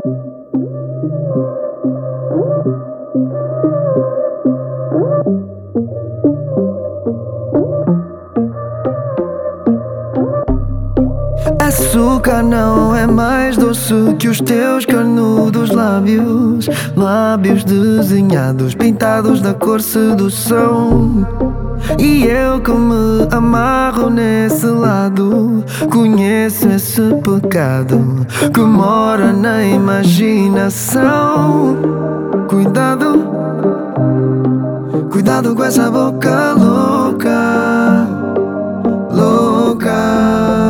Açúcar não é mais doce que os teus carnudos lábios. Lábios desenhados, pintados da cor sedução. E eu que me amarro nesse lado, conheço esse pecado que mora na imaginação. Cuidado, cuidado com essa boca louca, louca.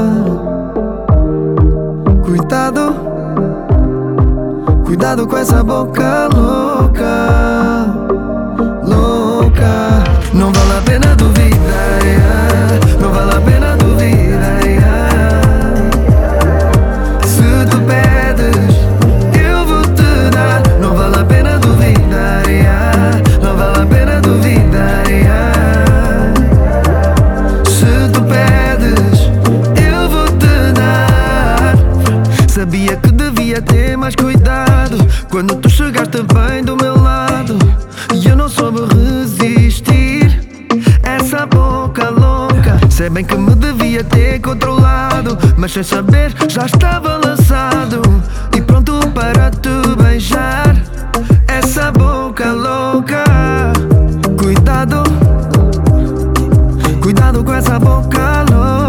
Cuidado, cuidado com essa boca louca, louca. Não vale a pena duvidar, yeah. Não vale a pena duvidar, yeah. Se tu pedes, eu vou te dar. Não vale a pena duvidar, yeah. Não vale a pena duvidar, yeah. Se tu pedes, eu vou te dar. Sabia que devia ter mais cuidado quando tu chegaste bem do meu lado e eu não soube resistir. Essa boca louca, sei bem que me devia ter controlado, mas sem saber já estava lançado e pronto para te beijar. Essa boca louca. Cuidado, cuidado com essa boca louca.